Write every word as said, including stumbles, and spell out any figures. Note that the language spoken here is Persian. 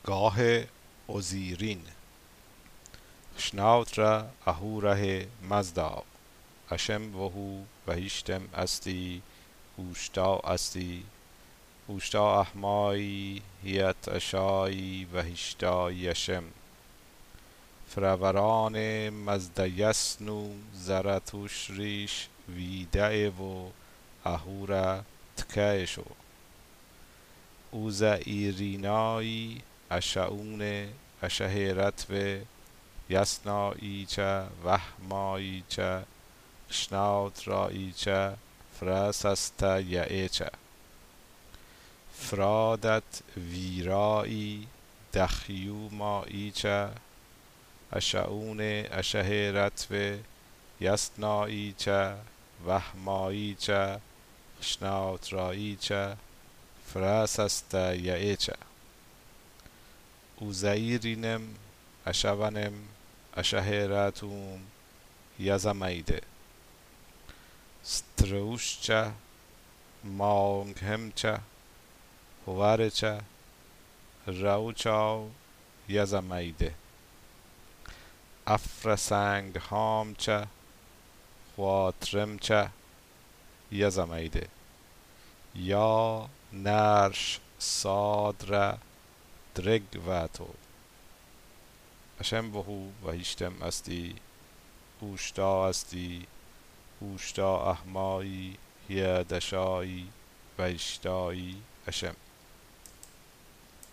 گاه اوزیرین شناوتر اهوره مزدا اشم وهو وهیشتم استی هوشتا استی هوشتا احمایی هیت اشایی وهیشتا یشم فروران مزدیسنو زرتوشریش ویده و اهورا تکیشو اوزا ایرینایی اشعون اشهرتو یسناییچه وهماییچه شناوتراییچه فراسستا یعیچه فرادت ویرایی دخیوماییچه اشعون اشهرتو یسناییچه وهماییچه شناوتراییچه فراسستا یعیچه اوزایرینم اشونم اشهراتوم یزمیده ستروشچه مانگهمچه هوارچه روچاو یزمیده افرسنگهامچه خواترمچه یزمیده یا نرش سادر درگواتو اشم وهو وهیشتم استی هوشتا استی هوشتا احمایی هیدشایی وهیشتایی اشم